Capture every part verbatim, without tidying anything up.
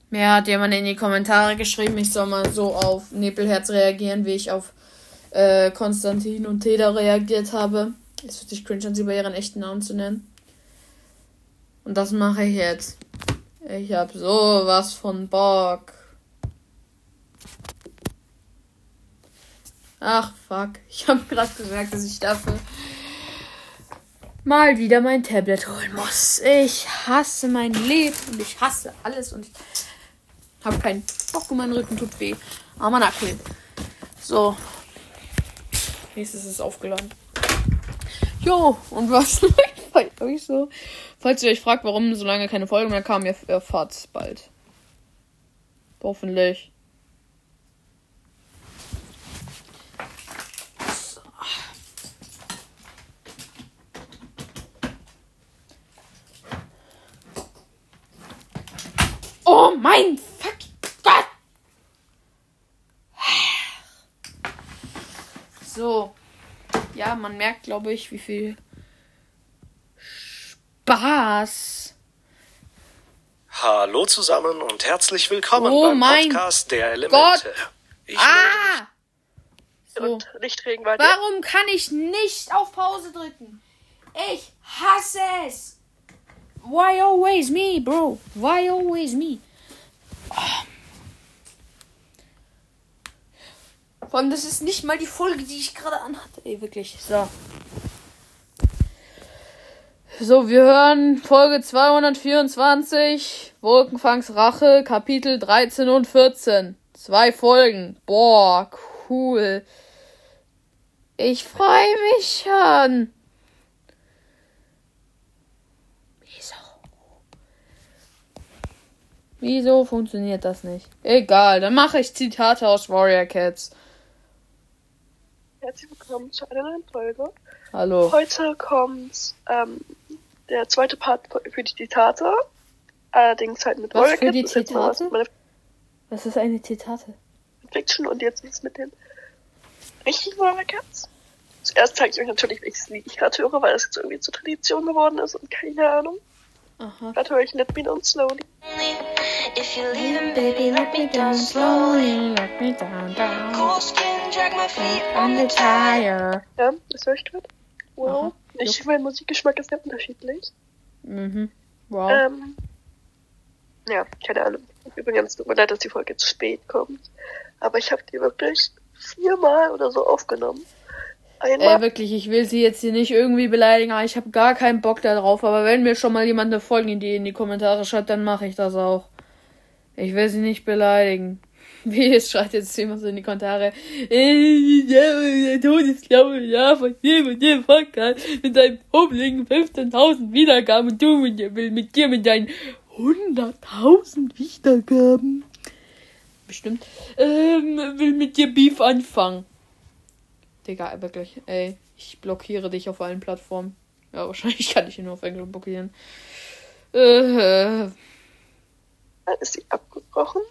Mir hat jemand in die Kommentare geschrieben, ich soll mal so auf Nebelherz reagieren, wie ich auf äh, Konstantin und Teda reagiert habe. Es wird sich cringe an, sie bei ihren echten Namen zu nennen. Und das mache ich jetzt. Ich hab sowas von Bock. Ach, fuck. Ich habe gerade gemerkt, dass ich dafür mal wieder mein Tablet holen muss. Ich hasse mein Leben und ich hasse alles und ich habe keinen Bock und mein Rücken tut weh. Aber mein Akku. So. Nächstes ist aufgeladen. Jo, und was läuft bei euch so? Falls ihr euch fragt, warum so lange keine Folge mehr kam, ihr erfahrt's bald. Hoffentlich. So. Oh mein fuck Gott! So. Ja, man merkt, glaube ich, wie viel Spaß. Hallo zusammen und herzlich willkommen Oh beim mein Podcast der Elemente. Gott. Ich Ah! So. Und Lichtregenwald. Warum kann ich nicht auf Pause drücken? Ich hasse es. Why always me, bro? Why always me? Oh. Vor allem, das ist nicht mal die Folge, die ich gerade anhatte. Ey, wirklich. So. So, wir hören Folge zweihundertvierundzwanzig. Wolkenfangs Rache, Kapitel dreizehn und vierzehn. Zwei Folgen. Boah, cool. Ich freue mich schon. Wieso? Wieso funktioniert das nicht? Egal, dann mache ich Zitate aus Warrior Cats. Herzlich willkommen zu einer neuen Folge. Hallo. Heute kommt ähm, der zweite Part für die Zitate. Allerdings halt mit Was Warrior für Cats. die Das ist jetzt mal was Zitate? mit meiner Was ist eine Zitate? Fiction und jetzt was mit den richtigen Warrior Cats. Zuerst zeige ich euch natürlich, welches Lied ich gerade höre, weil das jetzt irgendwie zur Tradition geworden ist und keine Ahnung. Aha. Gerade höre ich Let Me Down Slowly. If you leave, baby, let me down slowly. Let me down, down. Cool skin, drag my feet On the tire. Ja, das höre ich gerade. Wow. Aha. Ich, mein Musikgeschmack ist sehr unterschiedlich. Mhm. Wow. Ähm, ja, keine Ahnung. Übrigens, tut mir leid, dass die Folge zu spät kommt. Aber ich habe die wirklich viermal oder so aufgenommen. Einmal. Äh, wirklich, ich will sie jetzt hier nicht irgendwie beleidigen, aber ich habe gar keinen Bock darauf. Aber wenn mir schon mal jemand eine Folgenidee in die Kommentare schreibt, dann mache ich das auch. Ich will sie nicht beleidigen. Wie, es schreit jetzt jemand so in die Kommentare. Äh, ja, der Todesglaube, ja, von dem und dem Podcast mit seinem publiken fünfzehntausend Wiedergaben und du mit dir, will mit dir mit deinen hunderttausend Wiedergaben. Bestimmt. Ähm, will mit dir Beef anfangen. Digga, wirklich, ey. Ich blockiere dich auf allen Plattformen. Ja, wahrscheinlich kann ich ihn nur auf Englisch blockieren. Äh. Dann ist sie abgebrochen.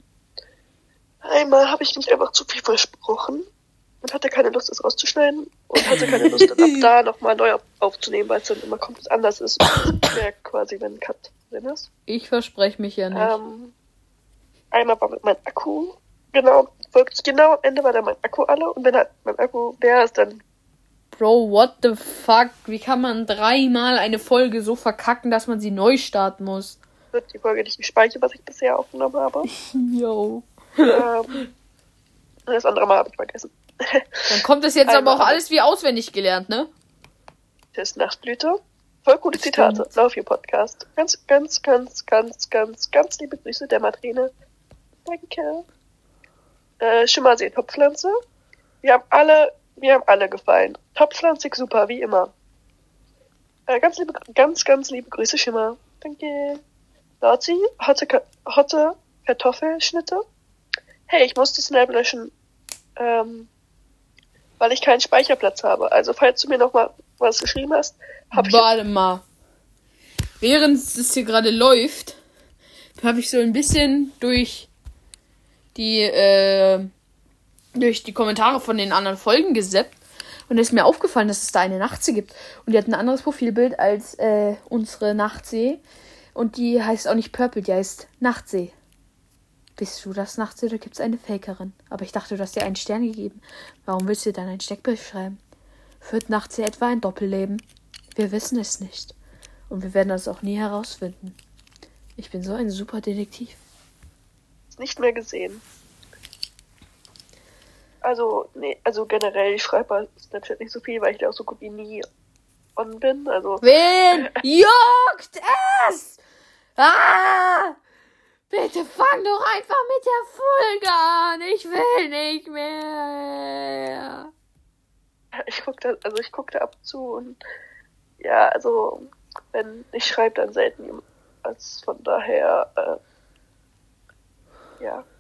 Einmal habe ich mich einfach zu viel versprochen und hatte keine Lust, es rauszuschneiden und hatte keine Lust, dann ab da nochmal neu auf- aufzunehmen, weil es dann immer komplett anders ist. Ja, quasi, wenn ein Cut drin ist. Ich verspreche mich ja nicht. Ähm, einmal war mit meinem Akku, genau, wirklich genau am Ende war dann mein Akku alle und wenn halt mein Akku leer ist, dann Bro, what the fuck? Wie kann man dreimal eine Folge so verkacken, dass man sie neu starten muss? wird die Folge nicht gespeichert, was ich bisher aufgenommen habe. Yo. ähm, und das andere Mal habe ich vergessen. Dann kommt es jetzt Einmal aber auch alles wie auswendig gelernt, ne? Das Nachtblüte. Voll gute Zitate. Stimmt. Love you Podcast. Ganz, ganz, ganz, ganz, ganz, ganz liebe Grüße der Madrine. Danke. Äh, Schimmersee, Topfpflanze. Wir haben alle, wir haben alle gefallen. Topfpflanzig super, wie immer. Äh, ganz liebe, ganz, ganz liebe Grüße, Schimmer. Danke. Lautzi, hotte, Ka- hotte Kartoffelschnitte. Hey, ich musste Snap löschen, ähm, weil ich keinen Speicherplatz habe. Also, falls du mir noch mal was geschrieben hast, habe ich Warte mal. Während es hier gerade läuft, habe ich so ein bisschen durch die, äh, durch die Kommentare von den anderen Folgen gesappt. Und es ist mir aufgefallen, dass es da eine Nachtsee gibt. Und die hat ein anderes Profilbild als äh, unsere Nachtsee. Und die heißt auch nicht Purple, die heißt Nachtsee. Bist du das nachts oder gibt's eine Fakerin? Aber ich dachte, du hast dir einen Stern gegeben. Warum willst du dann einen Steckbrief schreiben? Führt nachts hier etwa ein Doppelleben? Wir wissen es nicht. Und wir werden das auch nie herausfinden. Ich bin so ein super Detektiv. Nicht mehr gesehen. Also, nee, also generell, ich schreibe bei Snapchat nicht so viel, weil ich da auch so gut wie nie on bin. Also. Wen juckt es? Ah! Bitte fang doch einfach mit der Folge an. Ich will nicht mehr. Ich gucke da, also ich gucke da ab und zu und ja, also wenn ich schreibe, dann selten jemand. Als von daher, äh, ja.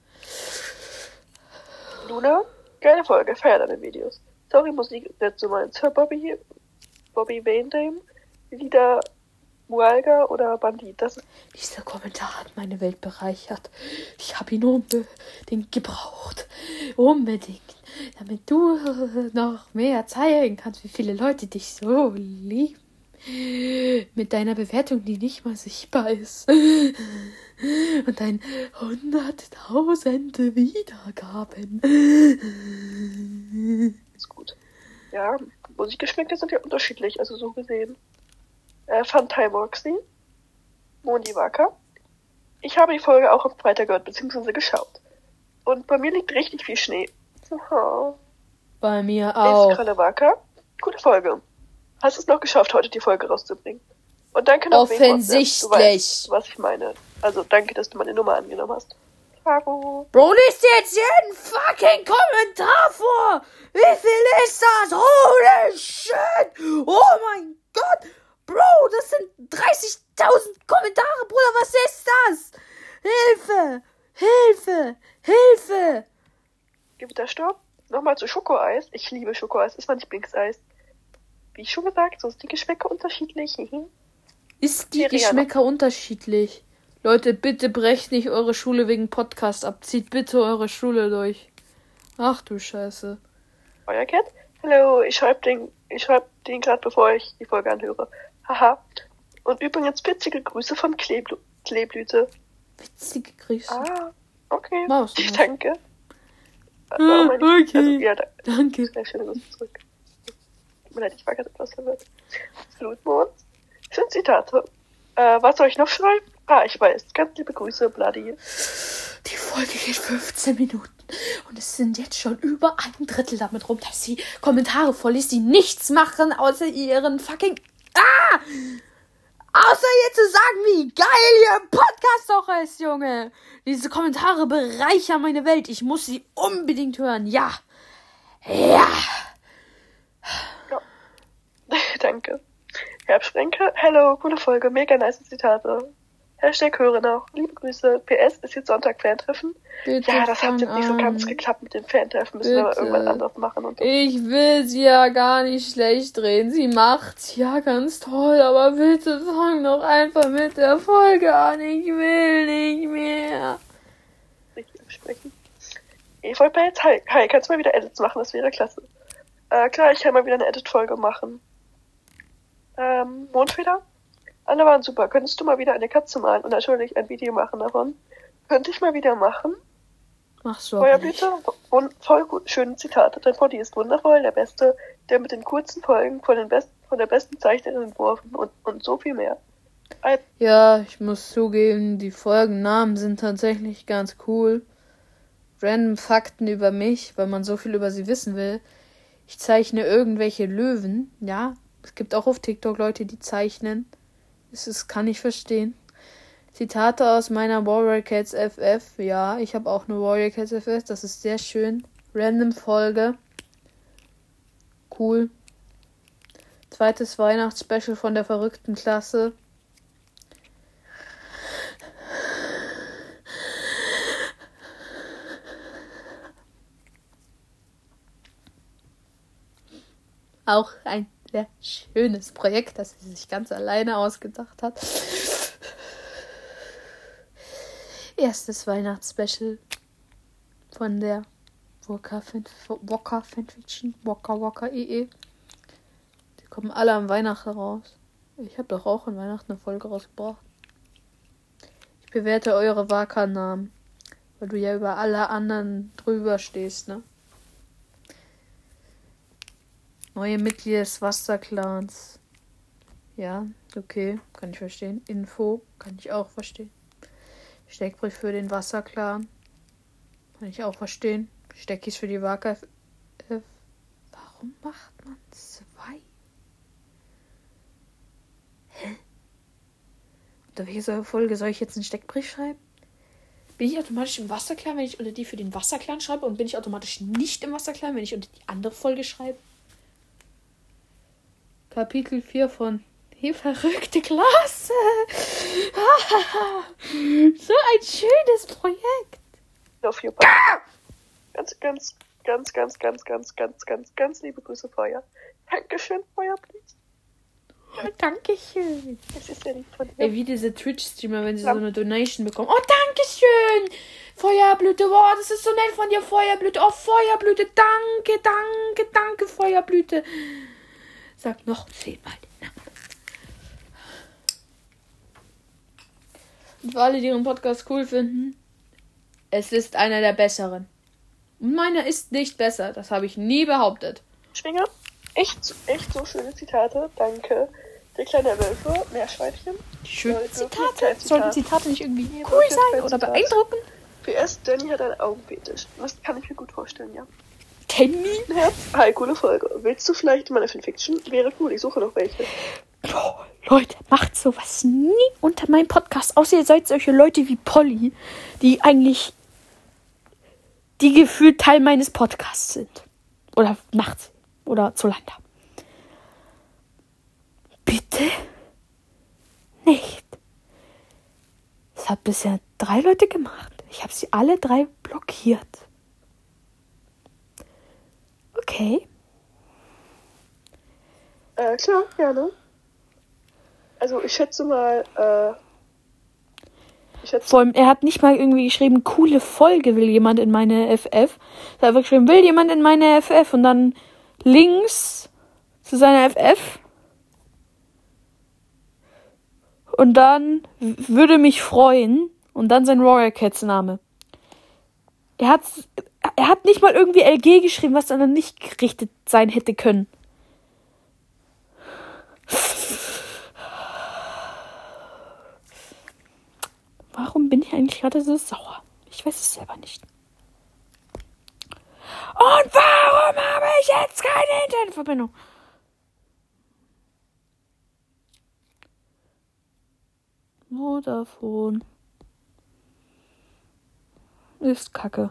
Luna, geile Folge, feier deine Videos. Sorry, Musik ist nicht so meins. Hör Bobby, Bobby Vandame, Lieder Mualga oder Bandit. Das ist Dieser Kommentar hat meine Welt bereichert. Ich habe ihn unbedingt gebraucht. Unbedingt. Damit du noch mehr zeigen kannst, wie viele Leute dich so lieben. Mit deiner Bewertung, die nicht mal sichtbar ist. Und dein hunderttausende Wiedergaben. ist gut. Ja, Musikgeschmäcker sind ja unterschiedlich, also so gesehen. Äh, Funtime Roxy, Moni Wacker. Ich habe die Folge auch am Freitag gehört, beziehungsweise geschaut. Und bei mir liegt richtig viel Schnee. Aha. Bei mir auch. Ist Kralle Wacker. Gute Folge. Hast es noch geschafft, heute die Folge rauszubringen. Und danke noch wegen WhatsApp. Offensichtlich. Du weißt, was ich meine. Also danke, dass du meine Nummer angenommen hast. Caro. Bro, lies dir jetzt jeden fucking Kommentar vor! Wie viel ist das? Holy shit! Oh mein Gott! Bro, das sind dreißigtausend Kommentare, Bruder, was ist das? Hilfe! Hilfe! Hilfe! Gewittersturm. Nochmal zu Schokoeis. Ich liebe Schokoeis. Ist mein Lieblingseis. Wie ich schon gesagt, so sind die Geschmäcker unterschiedlich. Ist die Wäre ja Geschmäcker unterschiedlich? Leute, bitte brecht nicht eure Schule wegen Podcast ab. Zieht bitte eure Schule durch. Ach du Scheiße. Euer Cat? Hallo, ich schreibe den, ich schreib den gerade, bevor ich die Folge anhöre. Haha. Und übrigens witzige Grüße von Kleeblu- Kleeblüte. Witzige Grüße. Ah, okay. Maus, Ich Maus. danke. Ah, Warum meine ich- okay. Also, ja, da, Danke. sehr schöne Grüße zurück. Tut mir leid, ich war gerade etwas verwirrt. Flutmond. Schöne Zitate. Äh, was soll ich noch schreiben? Ah, ich weiß. Ganz liebe Grüße, Bloody. Die Folge geht fünfzehn Minuten und es sind jetzt schon über ein Drittel damit rum, dass sie Kommentare vorliest, die nichts machen, außer ihren fucking... Ah! Außer ihr zu sagen, wie geil ihr Podcast doch ist, Junge. Diese Kommentare bereichern meine Welt. Ich muss sie unbedingt hören. Ja. Ja. Danke. Herbstrenke. Hello, coole Folge. Mega nice Zitate. Hashtag höre noch. Liebe Grüße. P S ist jetzt Sonntag Fantreffen. Bitte Ja, das hat fang jetzt nicht so ganz an. geklappt mit dem Fantreffen. Müssen wir aber Bitte. irgendwann anders machen. Und so. Ich will sie ja gar nicht schlecht drehen. Sie macht's ja ganz toll, aber bitte fang doch einfach mit der Folge an. Ich will nicht mehr. Richtig absprechen. Efeu Pelz, hi, hi, kannst du mal wieder Edits machen? Das wäre klasse. Äh, klar, ich kann mal wieder eine Edit-Folge machen. Ähm, Mondfeder? Alle waren super. Könntest du mal wieder eine Katze malen und natürlich ein Video machen davon? Könnte ich mal wieder machen. Machst du aber nicht. Feuerblüte, und voll gut, schöne Zitate. Dein Poddy ist wundervoll, der Beste, der mit den kurzen Folgen von den besten, von der besten Zeichnerin entworfen und, und so viel mehr. Ein, Ja, ich muss zugeben, die Folgennamen sind tatsächlich ganz cool. Random Fakten über mich, weil man so viel über sie wissen will. Ich zeichne irgendwelche Löwen, ja. Es gibt auch auf TikTok Leute, die zeichnen. Das ist, kann ich verstehen. Zitate aus meiner Warrior Cats F F. Ja, ich habe auch eine Warrior Cats F F. Das ist sehr schön. Random Folge. Cool. Zweites Weihnachtsspecial von der verrückten Klasse. Auch ein sehr schönes Projekt, das sie sich ganz alleine ausgedacht hat. Erstes Weihnachtsspecial von der Waka Fanfiction, Waka Waka E E. Die kommen alle am Weihnachten raus. Ich habe doch auch an Weihnachten eine Folge rausgebracht. Ich bewerte eure Waka-Namen. Weil du ja über alle anderen drüber stehst, ne? Neue Mitglieder des Wasserclans. Ja, okay, kann ich verstehen. Info, kann ich auch verstehen. Steckbrief für den Wasserclan. Kann ich auch verstehen. Steckis für die Waka F F. Warum macht man zwei? Hä? Unter welcher Folge soll ich jetzt einen Steckbrief schreiben? Bin ich automatisch im Wasserclan, wenn ich unter die für den Wasserclan schreibe? Und bin ich automatisch nicht im Wasserclan, wenn ich unter die andere Folge schreibe? Kapitel vier von Die verrückte Klasse. So ein schönes Projekt. Auf YouTube. Ganz, ganz, ganz, ganz, ganz, ganz, ganz, ganz, ganz liebe Grüße, Feuer. Dankeschön, Feuer, please. Oh, Dankeschön. Das ist ja nicht von dir. Ey, wie diese Twitch-Streamer, wenn sie ja. so eine Donation bekommen. Oh, Dankeschön. Feuerblüte, wow, das ist so nett von dir, Feuerblüte. Oh, Feuerblüte, danke, danke, danke, Feuerblüte. Sag noch zehnmal den Namen. Und für alle, die ihren Podcast cool finden, es ist einer der besseren. Und meiner ist nicht besser. Das habe ich nie behauptet. Schwinger, echt, echt so schöne Zitate. Danke. Der kleine Wölfe, Meerschweinchen. Schöne Zitate? Zitate. Sollten Zitate nicht irgendwie nee, cool sein oder Zitat. Beeindrucken? P S, Danny hat einen Augenfetisch. Das kann ich mir gut vorstellen, ja. Danny? Herz, hi, coole Folge. Willst du vielleicht meine Fanfiction? Wäre cool, ich suche noch welche. Oh, Leute, macht sowas nie unter meinem Podcast. Außer ihr seid solche Leute wie Polly, die eigentlich die gefühlt Teil meines Podcasts sind. Oder nachts. Oder Zolanda. Bitte nicht. Das hat bisher drei Leute gemacht. Ich habe sie alle drei blockiert. Okay. Äh, klar, gerne. Also ich schätze mal, äh, ich schätze... Vor allem, er hat nicht mal irgendwie geschrieben, coole Folge will jemand in meine F F. Er hat einfach geschrieben, will jemand in meine F F und dann Links zu seiner F F. Und dann würde mich freuen und dann sein Royal Cats Name. Er hat, er hat nicht mal irgendwie L G geschrieben, was dann nicht gerichtet sein hätte können. Warum bin ich eigentlich gerade so sauer? Ich weiß es selber nicht. Und warum habe ich jetzt keine Internetverbindung? Vodafone. Ist kacke.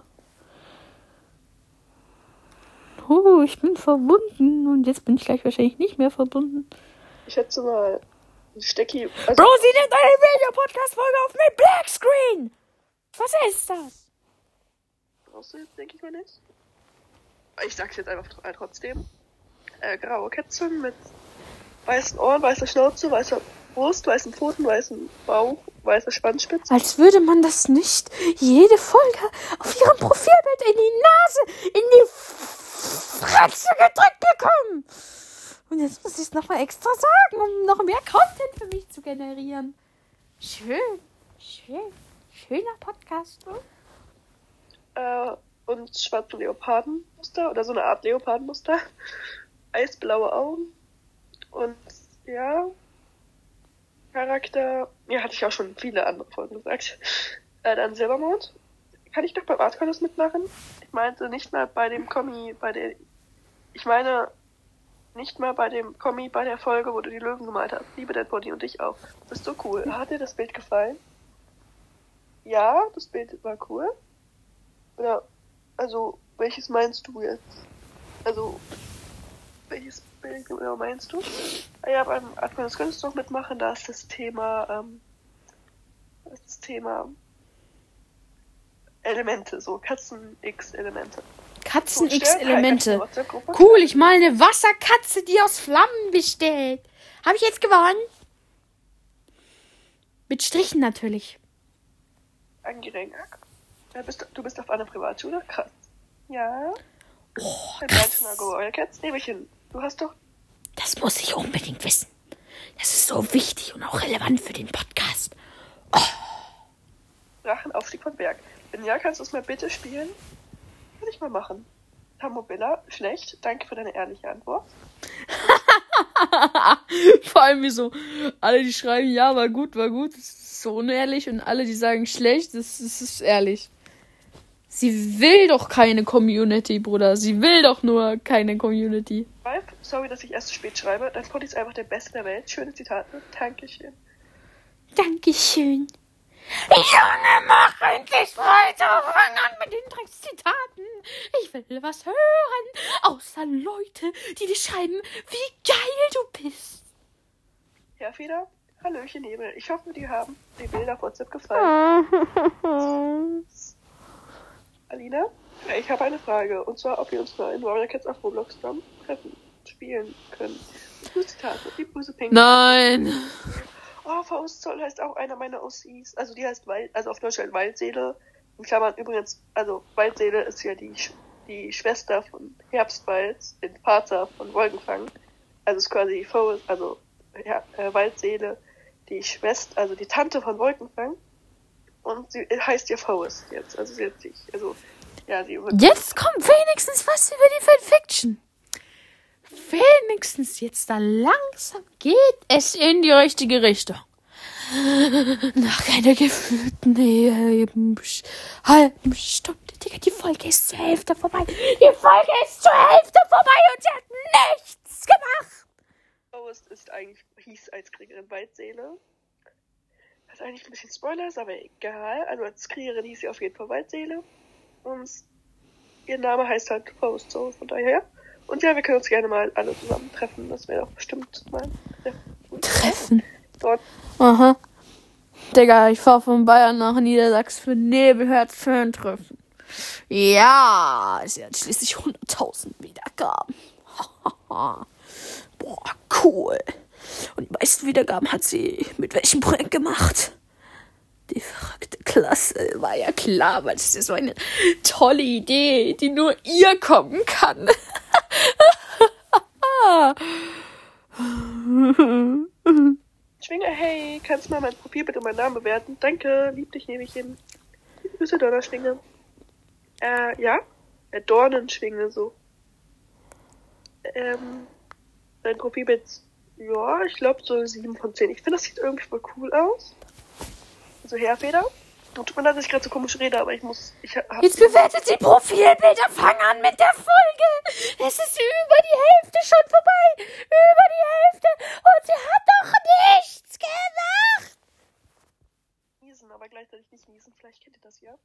Oh, ich bin verbunden. Und jetzt bin ich gleich wahrscheinlich nicht mehr verbunden. Ich schätze mal, Stecki... Also Bro, sie nimmt eine Video-Podcast-Folge auf mit Blackscreen! Was ist das? Brauchst du jetzt, denke ich mal nicht. Ich sag's jetzt einfach trotzdem. Äh, graue Kätzchen mit weißen Ohren, weißer Schnauze, weißer Brust, weißen Pfoten, weißen Bauch, weißer Schwanzspitze. Als würde man das nicht jede Folge auf ihrem Profilbild in die Nase, in die Fresse gedrückt bekommen. Und jetzt muss ich es nochmal extra sagen, um noch mehr Content für mich zu generieren. Schön, schön, schöner Podcast. Äh, und schwarze Leopardenmuster oder so eine Art Leopardenmuster. Eisblaue Augen. Und ja, Charakter, ja, hatte ich auch schon viele andere Folgen gesagt. Äh, dann Silbermond. Kann ich doch beim Artcontest mitmachen? Ich meinte nicht mal bei dem Kommi, bei der, ich meine, nicht mal bei dem Kommi, bei der Folge, wo du die Löwen gemalt hast. Liebe Dead Body und ich auch. Das ist so cool. Hat dir das Bild gefallen? Ja, das Bild war cool. Oder, also, welches meinst du jetzt? Also, welches Bild genau meinst du? Ah ja, beim Artcontest könntest du noch mitmachen, da ist das Thema, ähm, das ist das Thema Elemente, so Katzen-X-Elemente. Katzen-X-Elemente. Cool, ich mal eine Wasserkatze, die aus Flammen besteht. Habe ich jetzt gewonnen? Mit Strichen natürlich. Angerenk. Ja, bist du, du bist auf einer Privatschule? Krass. Ja. Oh, Ein krass. Cats nehme ich hin. Du hast doch... Das muss ich unbedingt wissen. Das ist so wichtig und auch relevant für den Podcast. Oh. Drachenaufstieg von Berg. Wenn ja, kannst du es mal bitte spielen? Kann ich mal machen. Tamobilla, schlecht. Danke für deine ehrliche Antwort. Vor allem wie so, alle die schreiben, ja, war gut, war gut, das ist so unehrlich. Und alle die sagen schlecht, das, das ist ehrlich. Sie will doch keine Community, Bruder. Sie will doch nur keine Community. Ralf, sorry, dass ich erst zu spät schreibe. Dein Pony ist einfach der Beste der Welt. Schöne Zitate. Dankeschön. Dankeschön. Junge, mach endlich weiter. Fang an mit den Dreckszitaten. Ich will was hören. Außer Leute, die dir schreiben, wie geil du bist. Herr Feder, Hallöchen Nebel. Ich hoffe, dir haben die Bilder auf WhatsApp gefallen. Alina, ich habe eine Frage. Und zwar, ob wir uns mal in Warrior Cats auf Roblox dann treffen, spielen können. Nur Zitate. Die böse Pink. Nein. Oh, Faustzoll heißt auch einer meiner Ossis. Also die heißt Wald, also auf Deutsch halt Waldseele. In Klammern übrigens, also Waldseele ist ja die, die Schwester von Herbstwald, den Vater von Wolkenfang. Also ist quasi Faust, also ja, äh, Waldseele, die Schwester, also die Tante von Wolkenfang. Und sie heißt ja Faust jetzt. Also sie hat sich, also ja, sie wird. Jetzt kommt wenigstens was über die Fanfiction. Wenigstens jetzt da langsam geht es in die richtige Richtung. Nach einer gefühlten eben halben Stunde, Digga, die Folge ist zur Hälfte vorbei. Die Folge ist zur Hälfte vorbei und sie hat nichts gemacht. Faust ist eigentlich, hieß als Kriegerin Waldseele. Was eigentlich ein bisschen Spoiler ist, aber egal. Also als Kriegerin hieß sie auf jeden Fall Waldseele. Und ihr Name heißt halt Faust, so von daher. Und ja, wir können uns gerne mal alle zusammen treffen. Das wäre doch bestimmt mal sehr gut. Treffen? Dort. Aha. Digga, ich fahr von Bayern nach Niedersachsen für Nebelherz-Fan-Treffen. Ja, sie hat schließlich hunderttausend Wiedergaben. Boah, cool. Und die meisten Wiedergaben hat sie mit welchem Projekt gemacht? Die verrückte Klasse. War ja klar, weil das ist so eine tolle Idee, die nur ihr kommen kann. Schwinger, hey, kannst du mal mein Profil bitte meinen Namen bewerten? Danke, lieb dich, nehme ich hin. Grüße, Donnerschwinge. Äh, ja? Äh, Dornenschwinge, so. Ähm, dein Profilbild, ja, ich glaube so sieben von zehn. Ich finde, das sieht irgendwie voll cool aus. Also, Herfeder. Tut mir leid, dass ich gerade so komisch rede, aber ich muss... Ich hab Jetzt bewertet sie Profilbilder. Fang an mit der Folge. Es ist über die Hälfte schon vorbei. Über die Hälfte. Und sie hat doch nichts gemacht. Niesen, aber gleichzeitig nicht niesen. Vielleicht kennt ihr das ja.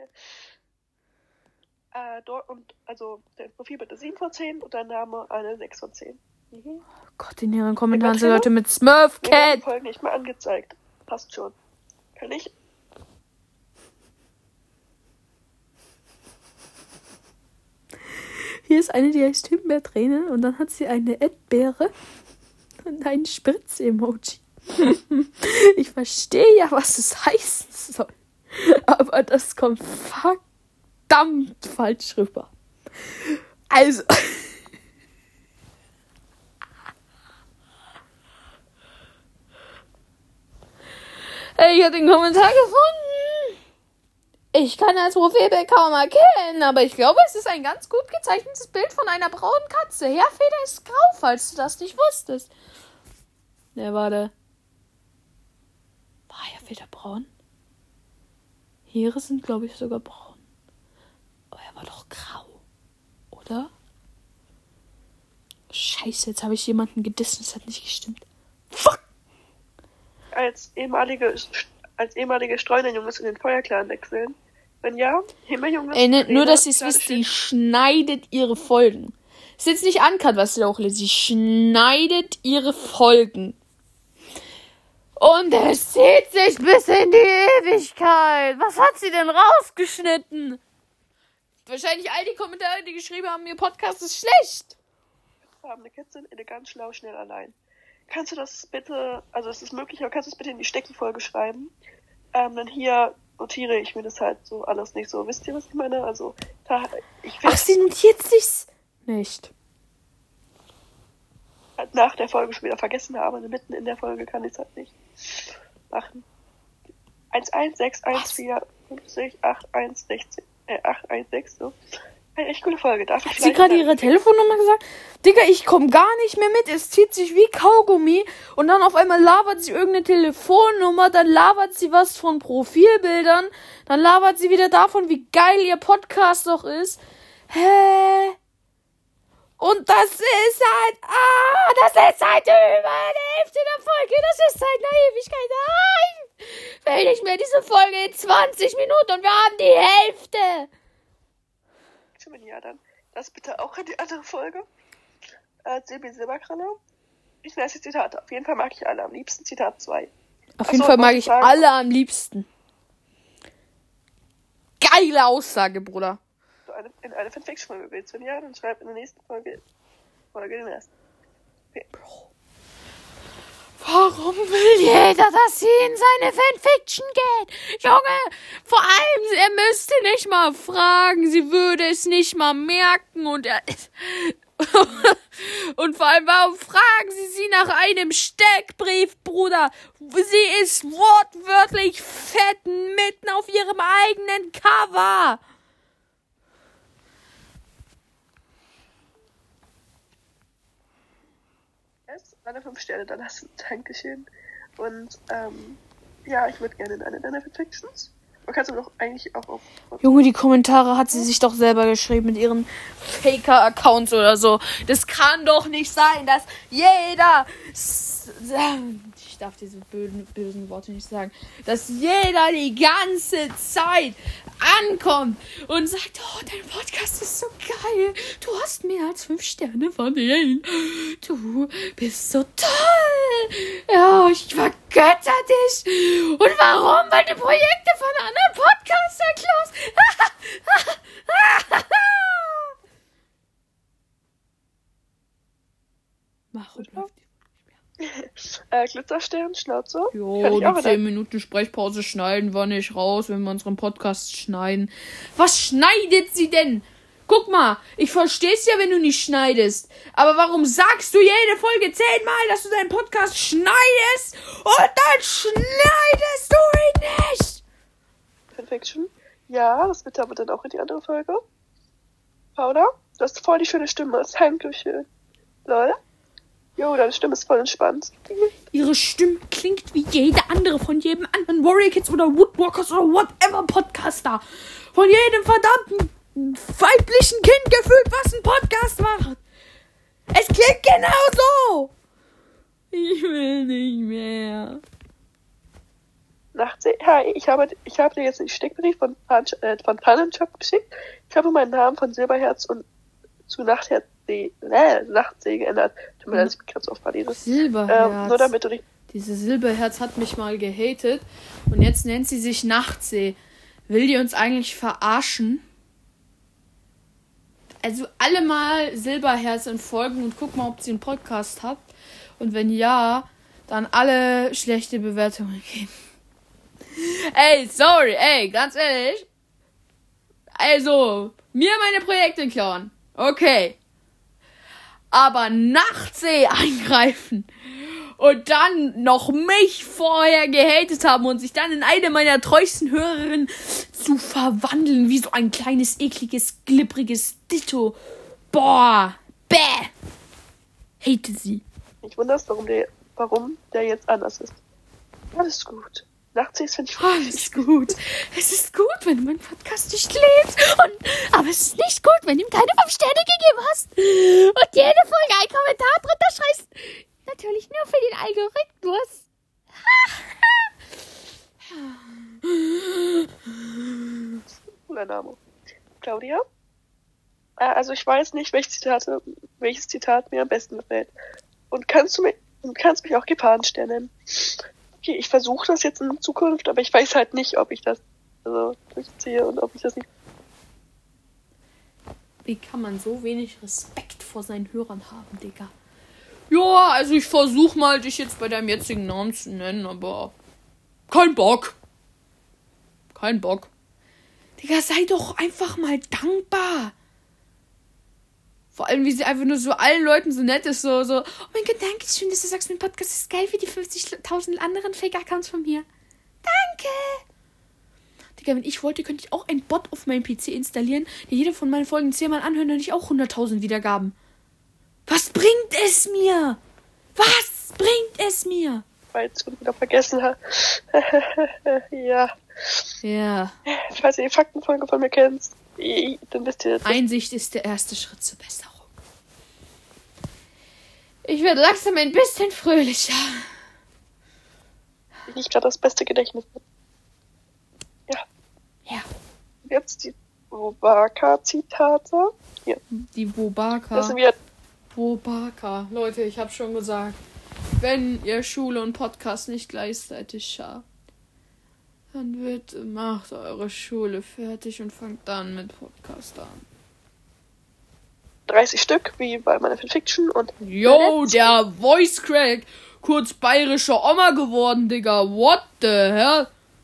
äh, dort und, also, dein Profilbild ist sieben von zehn und dein Name eine sechs von zehn. Mhm. Oh Gott, in ihren Kommentaren sind Leute mit Smurf Cat. Folgen nicht mal angezeigt. Passt schon. Kann ich... Hier ist eine, die heißt Himbeerträne und dann hat sie eine Erdbeere und ein Spritz-Emoji. Ich verstehe ja, was es heißen soll, aber das kommt verdammt falsch rüber. Also... Ich habe den Kommentar gefunden. Ich kann das Profilbild kaum erkennen, aber ich glaube, es ist ein ganz gut gezeichnetes Bild von einer braunen Katze. Herfeder ist grau, falls du das nicht wusstest. Ne, warte. War Herfeder braun? Heere sind, glaube ich, sogar braun. Aber er war doch grau, oder? Scheiße, jetzt habe ich jemanden gedissen, das hat nicht gestimmt. Fuck! Als ehemalige, als ehemalige Streunenjunges in den Feuerclan wechseln. Wenn ja, Himmeljunges... Ey, ne, nur, dass ihr es wisst, sie schneidet ihre Folgen. Ist jetzt nicht uncut, was sie da hochlädt. Sie schneidet ihre Folgen. Und es zieht sich bis in die Ewigkeit. Was hat sie denn rausgeschnitten? Wahrscheinlich all die Kommentare, die geschrieben haben, ihr Podcast ist schlecht. Farbene Kätzchen, elegant, schlau, schnell, allein. Kannst du das bitte, also es ist möglich, aber kannst du es bitte in die Stecki-Folge schreiben? Ähm, dann hier notiere ich mir das halt so alles nicht so. Wisst ihr, was ich meine? Also, da, ich Ach, sie notiert sich's nicht. Halt nach der Folge schon wieder vergessen habe. Also mitten in der Folge kann ich es halt nicht machen. eins eins sechs eins vier fünf acht eins sechzehn, äh, acht eins sechs, so. Eine echt coole Folge. Darf ich Hat sie gerade ihre Telefonnummer gesagt? Digga, ich komme gar nicht mehr mit. Es zieht sich wie Kaugummi. Und dann auf einmal labert sie irgendeine Telefonnummer. Dann labert sie was von Profilbildern. Dann labert sie wieder davon, wie geil ihr Podcast doch ist. Hä? Und das ist halt... Ah, das ist halt über die Hälfte der Folge. Das ist halt eine Ewigkeit. Nein! Will nicht mehr diese Folge in zwanzig Minuten und wir haben die Hälfte. Ja, dann das bitte auch in die andere Folge. Äh, Silbi Silberkralle. Ich weiß die Zitate. Auf jeden Fall mag ich alle am liebsten. Zitat zwei. Auf Achso, jeden Fall mag ich sagen, alle am liebsten. Geile Aussage, Bruder. Du eine, in eine Fanfiction-Folge willst, wenn ja, dann schreib in der nächsten Folge, Folge den Rest. Okay. Bro. Warum will jeder, dass sie in seine Fanfiction geht? Junge, vor allem, er müsste nicht mal fragen, sie würde es nicht mal merken und er und vor allem, warum fragen sie sie nach einem Steckbrief, Bruder? Sie ist wortwörtlich fett mitten auf ihrem eigenen Cover. Alle fünf Sterne da lassen. Dankeschön. Und, ähm, ja, ich würde gerne in eine deiner Fanfictions. Man kann es doch eigentlich auch auf... Junge, die Kommentare hat sie sich doch selber geschrieben mit ihren Faker-Accounts oder so. Das kann doch nicht sein, dass jeder... Ich darf diese bösen, bösen Worte nicht sagen. Dass jeder die ganze Zeit ankommt und sagt, oh, dein Podcast ist so geil. Du hast mehr als fünf Sterne verdient. Du bist so toll. Ja, ich vergötter dich. Und warum? Weil du Projekte von anderen Podcastern klaust. Warum läuft die? äh, Glitzerstern, Schnauze. Jo, die zehn Minuten Sprechpause schneiden wir nicht raus, wenn wir unseren Podcast schneiden. Was schneidet sie denn? Guck mal, ich versteh's ja, wenn du nicht schneidest. Aber warum sagst du jede Folge zehnmal, dass du deinen Podcast schneidest und dann schneidest du ihn nicht? Fanfiction? Ja, das bitte aber dann auch in die andere Folge. Paula, du hast voll die schöne Stimme. Dankeschön. Lol. Jo, deine Stimme ist voll entspannt. Ihre Stimme klingt wie jede andere von jedem anderen Warrior Kids oder Woodwalkers oder whatever Podcaster. Von jedem verdammten weiblichen Kind gefühlt, was einen Podcast macht. Es klingt genau so. Ich will nicht mehr. Nachtsee, hi, ich habe, ich habe dir jetzt den Steckbrief von, äh, von Tannenshop geschickt. Ich habe meinen Namen von Silberherz und zu Nachtherz äh, Nachtsee geändert. Tut mir leid, ich bin gerade so oft verlesen. Silberherz. Ähm, nur damit du dich... Diese Silberherz hat mich mal gehatet und jetzt nennt sie sich Nachtsee. Will die uns eigentlich verarschen? Also alle mal Silberherz entfolgen und guck mal, ob sie einen Podcast hat. Und wenn ja, dann alle schlechte Bewertungen geben. Ey, sorry, ey, ganz ehrlich. Also, mir meine Projekte klauen. Okay. Aber Nachtsee eingreifen und dann noch mich vorher gehatet haben und sich dann in eine meiner treuesten Hörerinnen zu verwandeln, wie so ein kleines, ekliges, glibbriges Ditto. Boah, bäh. Hate sie. Ich wundere, warum der, warum der jetzt anders ist. Alles gut. Nachtsee finde ich alles gut. Es ist gut, wenn du meinen Podcast nicht lebst. Und, aber es ist nicht gut, wenn du ihm keine fünf Sterne gegeben hast. Und jede Folge einen Kommentar drunter schreibst. Natürlich nur für den Algorithmus. Cooler Name. Claudia? Äh, also ich weiß nicht, welches Zitat, welches Zitat mir am besten gefällt. Und kannst du mich, kannst mich auch Geparenstern nennen. Okay, ich versuche das jetzt in Zukunft, aber ich weiß halt nicht, ob ich das also durchziehe und ob ich das nicht... Wie kann man so wenig Respekt vor seinen Hörern haben, Digga? Ja, also ich versuche mal, dich jetzt bei deinem jetzigen Namen zu nennen, aber kein Bock. Kein Bock. Digga, sei doch einfach mal dankbar. Vor allem, wie sie einfach nur so allen Leuten so nett ist, so, so, oh mein Gott, danke schön, dass du sagst, mein Podcast ist geil wie die fünfzigtausend anderen Fake-Accounts von mir. Danke. Digga, wenn ich wollte, könnte ich auch einen Bot auf meinem P C installieren, der jede von meinen Folgen zehnmal anhört und ich auch hunderttausend Wiedergaben. Was bringt es mir? Was bringt es mir? Weil ich es wieder vergessen habe. Ja. Ja. Falls ihr die Faktenfolge von mir kennt, dann wisst ihr das. Einsicht ist der erste Schritt zur Besserung. Ich werde langsam ein bisschen fröhlicher. Ich nicht gerade das beste Gedächtnis habe. Ja. Ja. Jetzt die Wobaka-Zitate. Hier. Die Wobaka. Das sind wieder. Wobaka. Leute, ich habe schon gesagt, wenn ihr Schule und Podcast nicht gleichzeitig schafft, dann wird, macht eure Schule fertig und fangt dann mit Podcast an. dreißig Stück, wie bei meiner Fanfiction und. Yo, der Voice Crack. Kurz bayerischer Oma geworden, Digga. What the hell?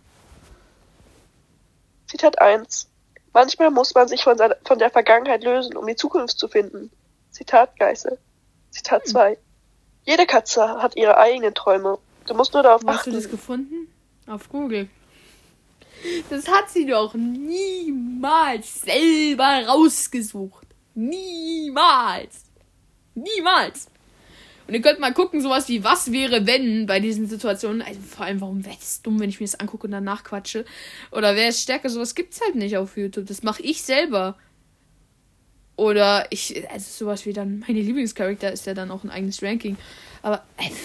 Zitat eins. Manchmal muss man sich von, seiner, von der Vergangenheit lösen, um die Zukunft zu finden. Zitat Geißel. Zitat zwei. Jede Katze hat ihre eigenen Träume. Du musst nur darauf Wo hast achten. du das gefunden? Auf Google. Das hat sie doch niemals selber rausgesucht. Niemals. Niemals. Und ihr könnt mal gucken, sowas wie, was wäre, wenn bei diesen Situationen, also vor allem, warum wäre das dumm, wenn ich mir das angucke und danach quatsche? Oder wer ist stärker? Sowas gibt's halt nicht auf YouTube. Das mache ich selber. Oder ich, also sowas wie dann, meine Lieblingscharakter ist ja dann auch ein eigenes Ranking. Aber,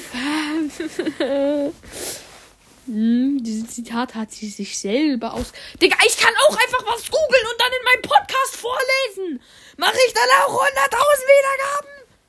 äh, hm, dieses Zitat hat sie sich selber aus... Digga, ich kann auch einfach was googeln und dann in meinem Podcast vorlesen. Mache ich dann auch hunderttausend Wiedergaben?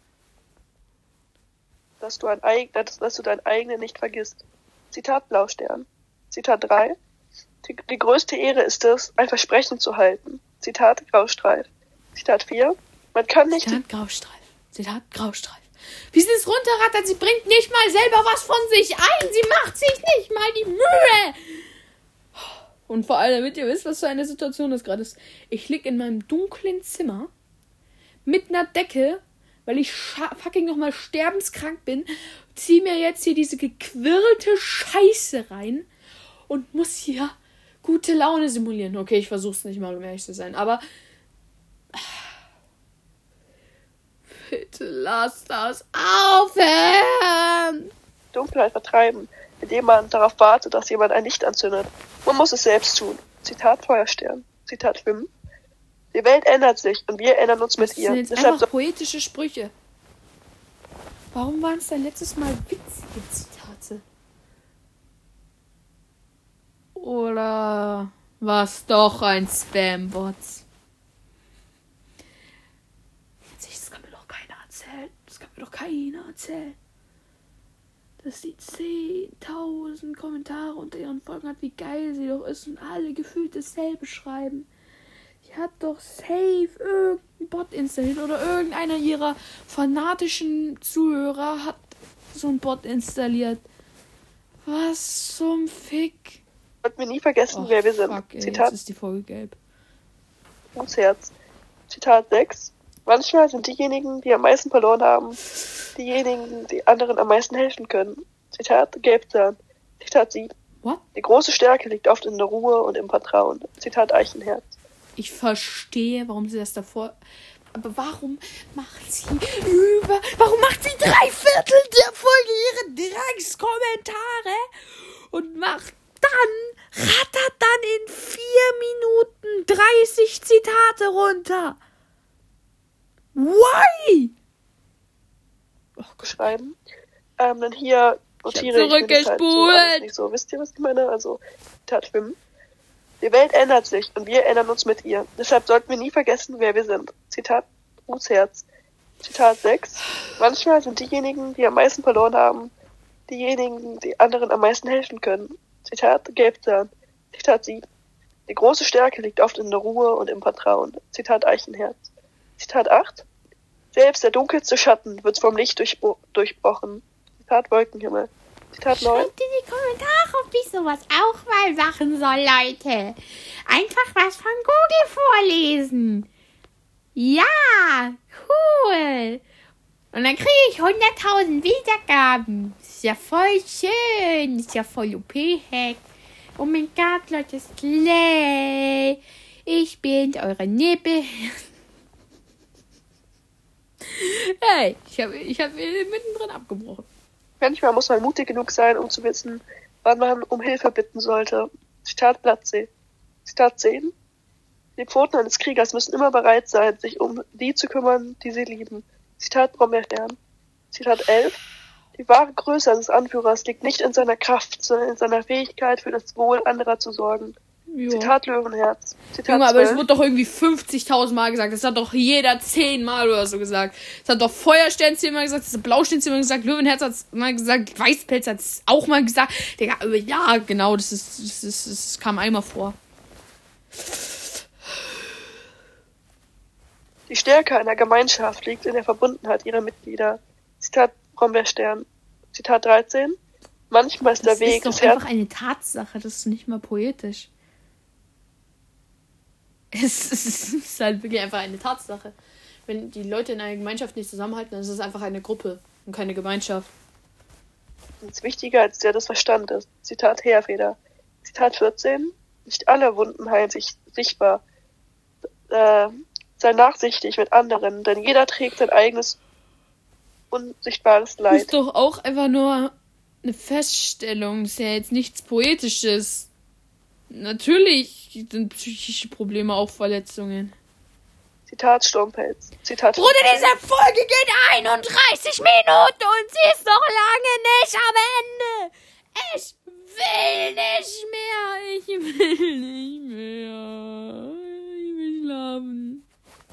Dass du, ein eig- dass, dass du dein eigene nicht vergisst. Zitat Blaustern. Zitat drei. Die, die größte Ehre ist es, ein Versprechen zu halten. Zitat Graustreif. Zitat vier. Man kann nicht... Zitat Graustreif. Zitat Graustreif. Wie sie es runterrattert, sie bringt nicht mal selber was von sich ein. Sie macht sich nicht mal die Mühe. Und vor allem, damit ihr wisst, was für eine Situation das gerade ist. Ich lieg in meinem dunklen Zimmer mit einer Decke, weil ich scha- fucking nochmal sterbenskrank bin, zieh mir jetzt hier diese gequirlte Scheiße rein und muss hier gute Laune simulieren. Okay, ich versuch's nicht mal, um ehrlich zu sein, aber bitte lass das aufhören. Dunkelheit vertreiben, indem man darauf wartet, dass jemand ein Licht anzündet. Man muss es selbst tun. Zitat Feuerstern. Zitat fünf. Die Welt ändert sich und wir ändern uns mit Das ihr. sind jetzt Deshalb einfach poetische Sprüche. Warum waren es denn letztes Mal witzige Zitate? Oder war es doch ein Spam-Bot? Das kann mir doch keiner erzählen. Das kann mir doch keiner erzählen. Dass die zehntausend Kommentare unter ihren Folgen hat, wie geil sie doch ist und alle gefühlt dasselbe schreiben. Die hat doch safe irgendeinen Bot installiert oder irgendeiner ihrer fanatischen Zuhörer hat so einen Bot installiert. Was zum Fick? sollten wir nie vergessen, Och, wer wir sind. Fuck, ey, Zitat jetzt ist die Folge gelb. Herz. Zitat sechs. Manchmal sind diejenigen, die am meisten verloren haben, diejenigen, die anderen am meisten helfen können. Zitat Gelbzahn. Zitat sieben. What? Die große Stärke liegt oft in der Ruhe und im Vertrauen. Zitat Eichenherz. Ich verstehe, warum sie das davor... Aber warum macht sie über... Warum macht sie drei Viertel der Folge ihre Dreckskommentare und macht dann, rattert dann in vier Minuten dreißig Zitate runter? Why? Schreiben. Ähm, dann hier notiere ich, ich mir das halt so alles nicht so. Wisst ihr, was ich meine? Also, Zitat fünf. Die Welt ändert sich und wir ändern uns mit ihr. Deshalb sollten wir nie vergessen, wer wir sind. Zitat Ruths Herz. Zitat sechs. Manchmal sind diejenigen, die am meisten verloren haben, diejenigen, die anderen am meisten helfen können. Zitat Gelbzahn. Zitat sieben. Die große Stärke liegt oft in der Ruhe und im Vertrauen. Zitat Eichenherz. Zitat acht. Selbst der dunkelste Schatten wird vom Licht durchbro- durchbrochen. Zitat Wolkenhimmel. Zitat neun. Schreibt in die Kommentare, ob ich sowas auch mal machen soll, Leute. Einfach was von Google vorlesen. Ja, cool. Und dann kriege ich hunderttausend Wiedergaben. Ist ja voll schön. Ist ja voll O P-Hack. Oh mein Gott, Leute, Slay. Ich bin eure Nippel. Hey, ich habe ich hab mittendrin abgebrochen. Manchmal muss man mutig genug sein, um zu wissen, wann man um Hilfe bitten sollte. Zitat Blattsee. Zitat zehn. Die Pfoten eines Kriegers müssen immer bereit sein, sich um die zu kümmern, die sie lieben. Zitat Brombeerstern. Zitat elf. Die wahre Größe eines Anführers liegt nicht in seiner Kraft, sondern in seiner Fähigkeit, für das Wohl anderer zu sorgen. Jo. Zitat Löwenherz. Zitat Junge, aber es zwölf. wurde doch irgendwie fünfzigtausend Mal gesagt. Das hat doch jeder zehnmal oder so gesagt. Das hat doch Feuerstern zehnmal gesagt, das hat Blaustern zehnmal gesagt, Löwenherz hat es mal gesagt, Weißpelz hat es auch mal gesagt. Digga, aber ja, genau, das ist, das ist, das kam einmal vor. Die Stärke einer Gemeinschaft liegt in der Verbundenheit ihrer Mitglieder. Zitat Brombeerstern. Zitat dreizehn. Manchmal ist der Das Weg ist doch des Herz- einfach eine Tatsache, das ist nicht mal poetisch. Es ist, es ist halt wirklich einfach eine Tatsache. Wenn die Leute in einer Gemeinschaft nicht zusammenhalten, dann ist es einfach eine Gruppe und keine Gemeinschaft. ist wichtiger als der des Verstandes. Zitat Heerfeder. Zitat vierzehn. Nicht alle Wunden heilen sich sichtbar. Äh, sei nachsichtig mit anderen, denn jeder trägt sein eigenes unsichtbares Das Leid. ist doch auch einfach nur eine Feststellung. Das ist ja jetzt nichts Poetisches. Natürlich sind psychische Probleme auch Verletzungen. Zitat Sturmpelz. Zitat Bruder, diese Folge geht einunddreißig Minuten und sie ist noch lange nicht am Ende. Ich will nicht mehr. Ich will nicht mehr. Ich will schlafen.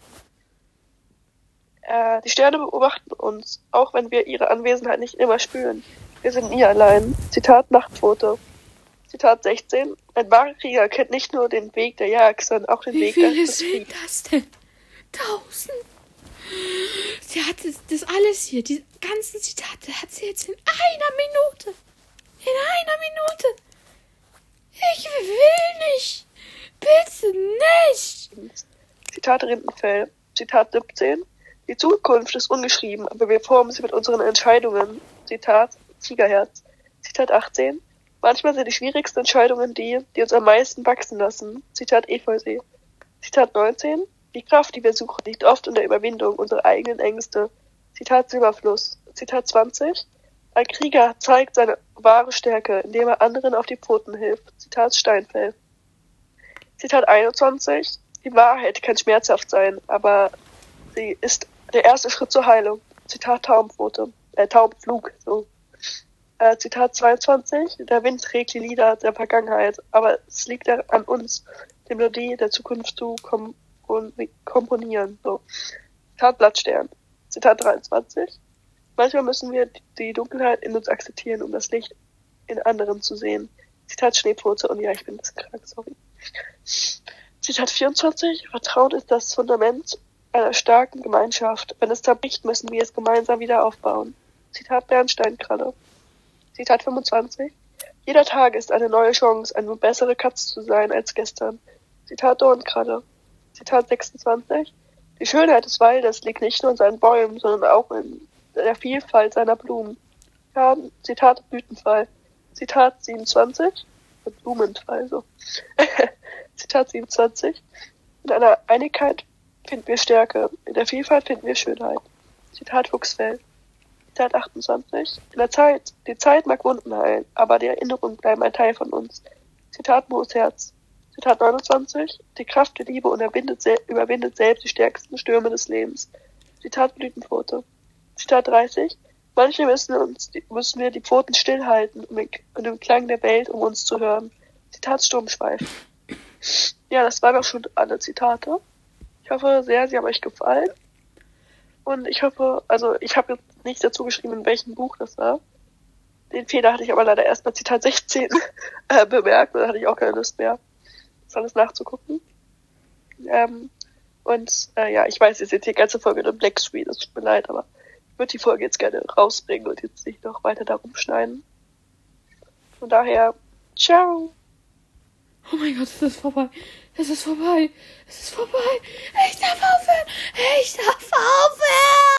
Äh, die Sterne beobachten uns, auch wenn wir ihre Anwesenheit nicht immer spüren. Wir sind nie allein. Zitat Nachtpfote. Zitat sechzehn. Ein wahrer Krieger kennt nicht nur den Weg der Jagd, sondern auch den Wie Weg viele des sind Friedens. das denn? Tausend. Sie hat das, das alles hier, die ganzen Zitate hat sie jetzt in einer Minute. In einer Minute. Ich will nicht. Bitte nicht. Zitat Rindenfell. Zitat siebzehn. Die Zukunft ist ungeschrieben, aber wir formen sie mit unseren Entscheidungen. Zitat Tigerherz. Zitat achtzehn. Manchmal sind die schwierigsten Entscheidungen die, die uns am meisten wachsen lassen. Zitat Efeusee. Zitat neunzehn. Die Kraft, die wir suchen, liegt oft in der Überwindung unserer eigenen Ängste. Zitat Silberfluss. Zitat zwanzig. Ein Krieger zeigt seine wahre Stärke, indem er anderen auf die Pfoten hilft. Zitat Steinfell. Zitat einundzwanzig. Die Wahrheit kann schmerzhaft sein, aber sie ist der erste Schritt zur Heilung. Zitat Taubenpfote. Äh, Taubenflug. So. Äh, Zitat zweiundzwanzig. Der Wind trägt die Lieder der Vergangenheit, aber es liegt an uns, die Melodie der Zukunft zu kom komponieren. So. Zitat Blattstern. Zitat dreiundzwanzig. Manchmal müssen wir die Dunkelheit in uns akzeptieren, um das Licht in anderen zu sehen. Zitat Schneepfurze. Und ja, ich bin das krank, sorry. Zitat vierundzwanzig. Vertrauen ist das Fundament einer starken Gemeinschaft. Wenn es zerbricht, müssen wir es gemeinsam wieder aufbauen. Zitat Bernsteinkralle. Zitat fünfundzwanzig. Jeder Tag ist eine neue Chance, eine bessere Katze zu sein als gestern. Zitat Dornkralle. Zitat sechsundzwanzig. Die Schönheit des Waldes liegt nicht nur in seinen Bäumen, sondern auch in der Vielfalt seiner Blumen. Ja, Zitat Blütenfall. Zitat siebenundzwanzig. Blumenfall, so. Zitat siebenundzwanzig. In einer Einigkeit finden wir Stärke, in der Vielfalt finden wir Schönheit. Zitat Fuchsfell. Zitat achtundzwanzig. In der Zeit, die Zeit mag Wunden heilen, aber die Erinnerungen bleiben ein Teil von uns. Zitat Moosherz. Zitat neunundzwanzig. Die Kraft der Liebe überwindet, sel- überwindet selbst die stärksten Stürme des Lebens. Zitat Blütenpfote. Zitat dreißig. Manche müssen uns, müssen wir die Pfoten stillhalten, um den, um den Klang der Welt um uns zu hören. Zitat Sturmschweif. Ja, das waren auch schon alle Zitate. Ich hoffe sehr, sie haben euch gefallen. Und ich hoffe, also ich habe jetzt nicht dazu geschrieben, in welchem Buch das war. Den Fehler hatte ich aber leider erst bei Zitat sechzehn äh, bemerkt. Und da hatte ich auch keine Lust mehr, das alles nachzugucken. Ähm, und äh, ja, ich weiß, ihr seht die ganze Folge in Black Screen. Es tut mir leid, aber ich würde die Folge jetzt gerne rausbringen und jetzt nicht noch weiter darum schneiden. Von daher, ciao! Oh mein Gott, es ist vorbei. Es ist vorbei. Es ist vorbei. Ich darf aufhören. Ich darf aufhören.